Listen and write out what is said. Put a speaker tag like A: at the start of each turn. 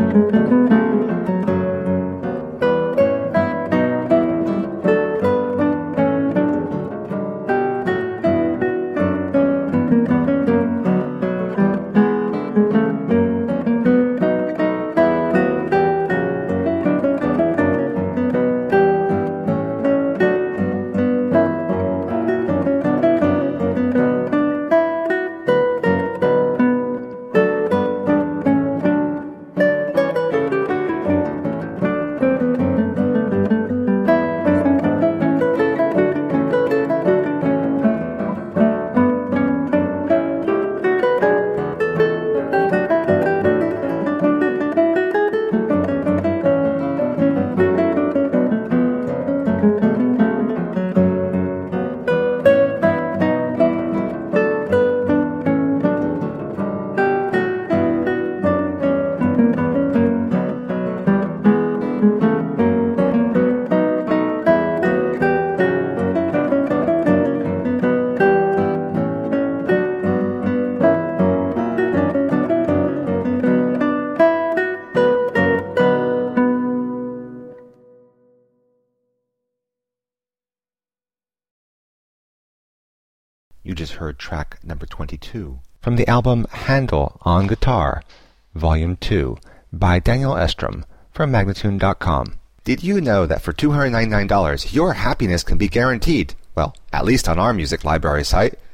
A: You just heard track number 22 from the album Handel on Guitar, Volume 2, by Daniel Estrom from Magnatune.com. Did you know that for $299, your happiness can be guaranteed? Well, at least on our music library site.